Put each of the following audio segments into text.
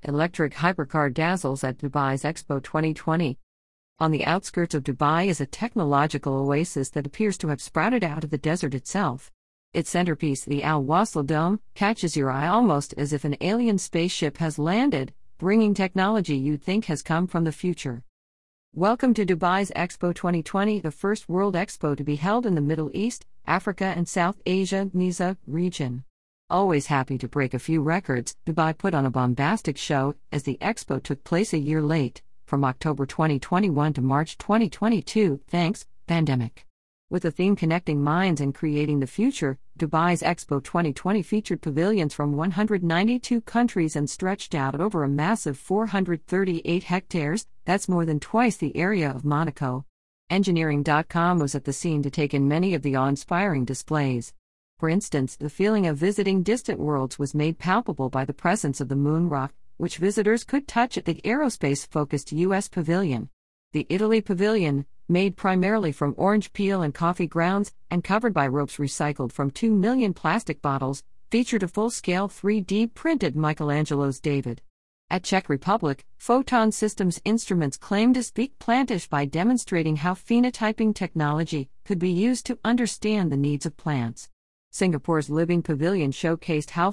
Electric hypercar dazzles at Dubai's Expo 2020. On the outskirts of Dubai is a technological oasis that appears to have sprouted out of the desert itself. Its centerpiece, the Al Wasl Dome, catches your eye almost as if an alien spaceship has landed, bringing technology you'd think has come from the future. Welcome to Dubai's Expo 2020, the first World Expo to be held in the Middle East, Africa and South Asia (MESA) region. Always happy to break a few records, Dubai put on a bombastic show as the Expo took place a year late, from October 2021 to March 2022, thanks, pandemic. With a theme connecting minds and creating the future, Dubai's Expo 2020 featured pavilions from 192 countries and stretched out over a massive 438 hectares, that's more than twice the area of Monaco. Engineering.com was at the scene to take in many of the awe-inspiring displays. For instance, the feeling of visiting distant worlds was made palpable by the presence of the moon rock, which visitors could touch at the aerospace-focused U.S. pavilion. The Italy pavilion, made primarily from orange peel and coffee grounds, and covered by ropes recycled from 2 million plastic bottles, featured a full-scale 3D printed Michelangelo's David. At Czech Republic, Photon Systems Instruments claimed to speak plantish by demonstrating how phenotyping technology could be used to understand the needs of plants. Singapore's Living Pavilion showcased how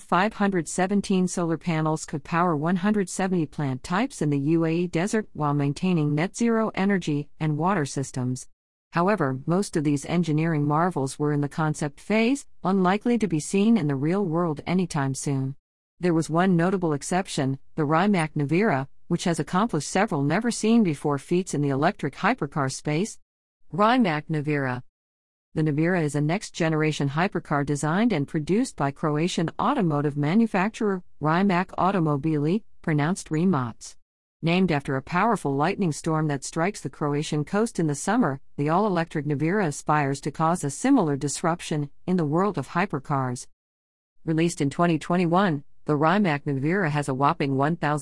517 solar panels could power 170 plant types in the UAE desert while maintaining net zero energy and water systems. However, most of these engineering marvels were in the concept phase, unlikely to be seen in the real world anytime soon. There was one notable exception, the Rimac Nevera, which has accomplished several never-seen-before feats in the electric hypercar space. Rimac Nevera. The Nevera is a next-generation hypercar designed and produced by Croatian automotive manufacturer Rimac Automobili, pronounced Rimac. Named after a powerful lightning storm that strikes the Croatian coast in the summer, the all-electric Nevera aspires to cause a similar disruption in the world of hypercars. Released in 2021, the Rimac Nevera has a whopping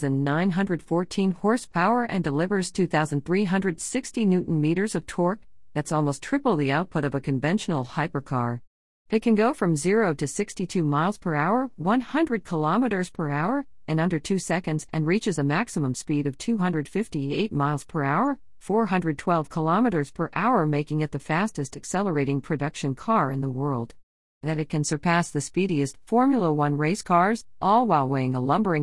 1,914 horsepower and delivers 2,360 Nm of torque. That's almost triple the output of a conventional hypercar. It can go from 0 to 62 miles per hour, 100 kilometers per hour, in under 2 seconds and reaches a maximum speed of 258 miles per hour, 412 kilometers per hour, making it the fastest accelerating production car in the world. That it can surpass the speediest Formula One race cars, all while weighing a lumbering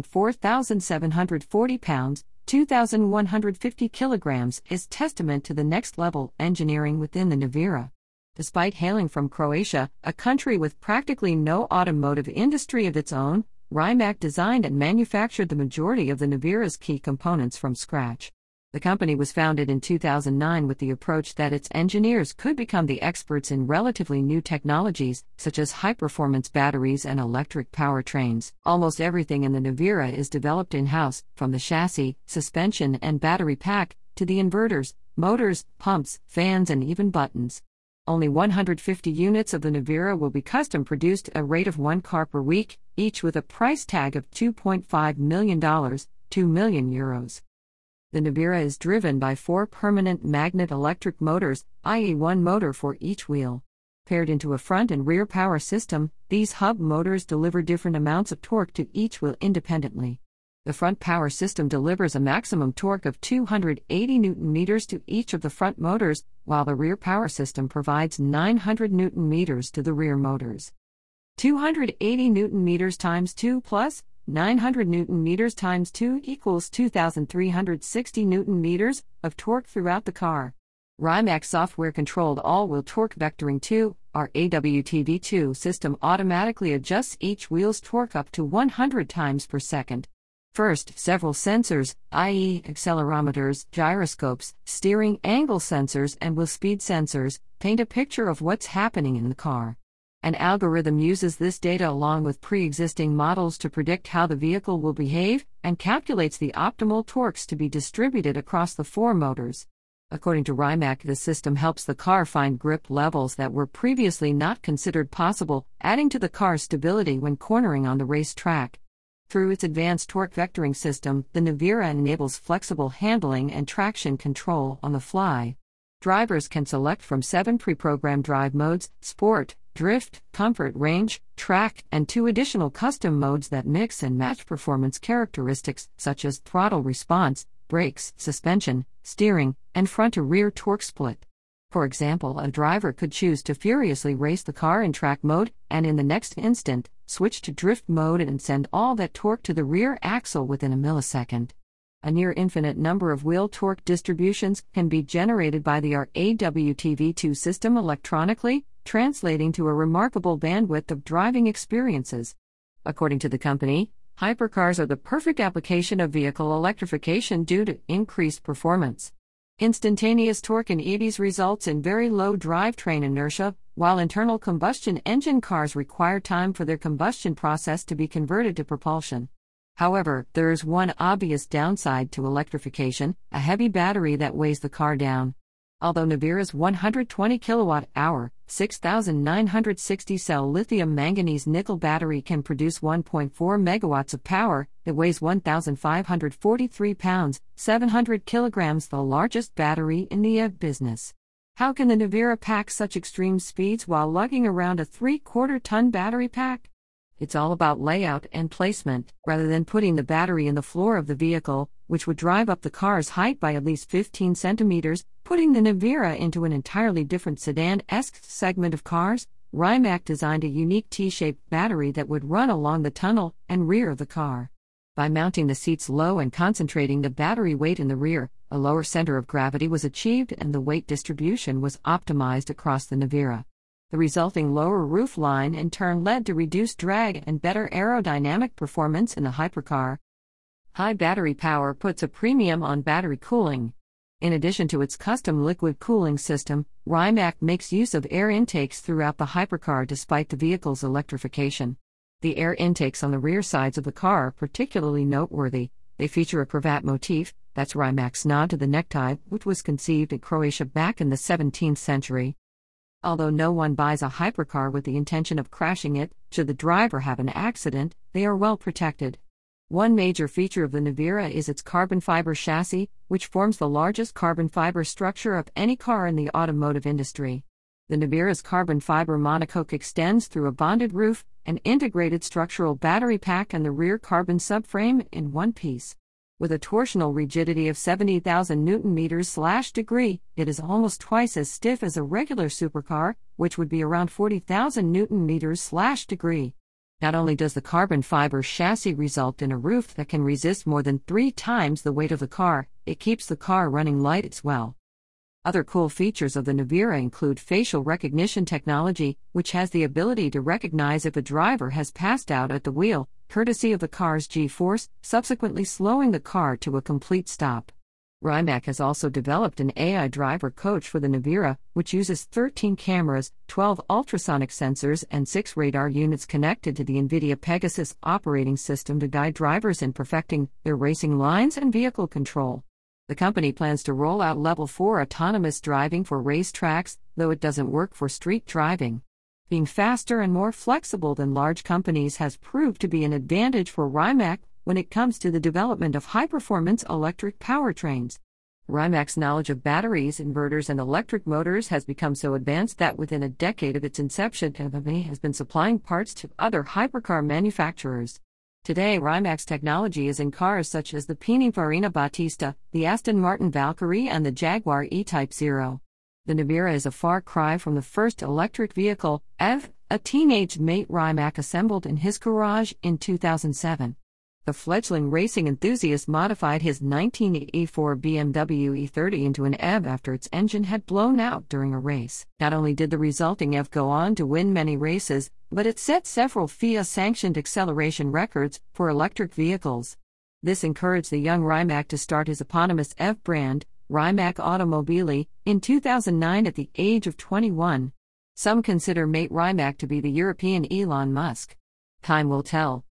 4,740 pounds, 2,150 kilograms, is testament to the next-level engineering within the Nevera. Despite hailing from Croatia, a country with practically no automotive industry of its own, Rimac designed and manufactured the majority of the Nevera's key components from scratch. The company was founded in 2009 with the approach that its engineers could become the experts in relatively new technologies, such as high-performance batteries and electric powertrains. Almost everything in the Nevera is developed in-house, from the chassis, suspension and battery pack, to the inverters, motors, pumps, fans and even buttons. Only 150 units of the Nevera will be custom-produced at a rate of 1 car per week, each with a price tag of $2.5 million, €2 million. The Nevera is driven by 4 permanent magnet electric motors, i.e. one motor for each wheel. Paired into a front and rear power system, these hub motors deliver different amounts of torque to each wheel independently. The front power system delivers a maximum torque of 280 Nm to each of the front motors, while the rear power system provides 900 Nm to the rear motors. 280 Nm times 2 plus 900 Nm times 2 equals 2,360 Nm of torque throughout the car. Rimac software-controlled all-wheel torque vectoring 2, or AWTV2 system automatically adjusts each wheel's torque up to 100 times per second. First, several sensors, i.e. accelerometers, gyroscopes, steering angle sensors and wheel speed sensors, paint a picture of what's happening in the car. An algorithm uses this data along with pre-existing models to predict how the vehicle will behave, and calculates the optimal torques to be distributed across the 4 motors. According to Rimac, the system helps the car find grip levels that were previously not considered possible, adding to the car's stability when cornering on the race track. Through its advanced torque vectoring system, the Nevera enables flexible handling and traction control on the fly. Drivers can select from 7 pre-programmed drive modes: Sport, drift, comfort, range, track, and 2 additional custom modes that mix and match performance characteristics such as throttle response, brakes, suspension, steering, and front-to-rear torque split. For example, a driver could choose to furiously race the car in track mode, and in the next instant, switch to drift mode and send all that torque to the rear axle within a millisecond. A near-infinite number of wheel torque distributions can be generated by the RAWTV2 system electronically, translating to a remarkable bandwidth of driving experiences. According to the company, hypercars are the perfect application of vehicle electrification due to increased performance. Instantaneous torque in EVs results in very low drivetrain inertia, while internal combustion engine cars require time for their combustion process to be converted to propulsion. However, there is one obvious downside to electrification: a heavy battery that weighs the car down. Although Navira's 120 kWh, 6,960 cell lithium manganese nickel battery can produce 1.4 megawatts of power, it weighs 1,543 pounds, 700 kilograms, the largest battery in the EV business. How can the Navira pack such extreme speeds while lugging around a 3/4-ton battery pack? It's all about layout and placement, rather than putting the battery in the floor of the vehicle, which would drive up the car's height by at least 15 centimeters, putting the Navira into an entirely different sedan-esque segment of cars. Rimac designed a unique T-shaped battery that would run along the tunnel and rear of the car. By mounting the seats low and concentrating the battery weight in the rear, a lower center of gravity was achieved and the weight distribution was optimized across the Navira. The resulting lower roof line in turn led to reduced drag and better aerodynamic performance in the hypercar. High battery power puts a premium on battery cooling. In addition to its custom liquid cooling system, Rimac makes use of air intakes throughout the hypercar despite the vehicle's electrification. The air intakes on the rear sides of the car are particularly noteworthy. They feature a cravat motif, that's Rimac's nod to the necktie, which was conceived in Croatia back in the 17th century. Although no one buys a hypercar with the intention of crashing it, should the driver have an accident, they are well protected. One major feature of the Navira is its carbon fiber chassis, which forms the largest carbon fiber structure of any car in the automotive industry. The Navira's carbon fiber monocoque extends through a bonded roof, an integrated structural battery pack, and the rear carbon subframe in one piece. With a torsional rigidity of 70,000 Nm/degree, it is almost twice as stiff as a regular supercar, which would be around 40,000 Nm/degree. Not only does the carbon fiber chassis result in a roof that can resist more than 3 times the weight of the car, it keeps the car running light as well. Other cool features of the Navira include facial recognition technology, which has the ability to recognize if a driver has passed out at the wheel, courtesy of the car's G-force, subsequently slowing the car to a complete stop. Rimac has also developed an AI driver coach for the Navira, which uses 13 cameras, 12 ultrasonic sensors, and 6 radar units connected to the NVIDIA Pegasus operating system to guide drivers in perfecting their racing lines and vehicle control. The company plans to roll out Level 4 autonomous driving for race tracks, though it doesn't work for street driving. Being faster and more flexible than large companies has proved to be an advantage for Rimac when it comes to the development of high-performance electric powertrains. Rimac's knowledge of batteries, inverters, and electric motors has become so advanced that within a decade of its inception, the company has been supplying parts to other hypercar manufacturers. Today, Rimac's technology is in cars such as the Pininfarina Battista, the Aston Martin Valkyrie, and the Jaguar E-Type 0. The Navira is a far cry from the first electric vehicle, EV, a teenage Mate Rimac assembled in his garage in 2007. The fledgling racing enthusiast modified his 1984 BMW E30 into an EV after its engine had blown out during a race. Not only did the resulting EV go on to win many races, but it set several FIA-sanctioned acceleration records for electric vehicles. This encouraged the young Rimac to start his eponymous EV brand, Rimac Automobili, in 2009 at the age of 21. Some consider Mate Rimac to be the European Elon Musk. Time will tell.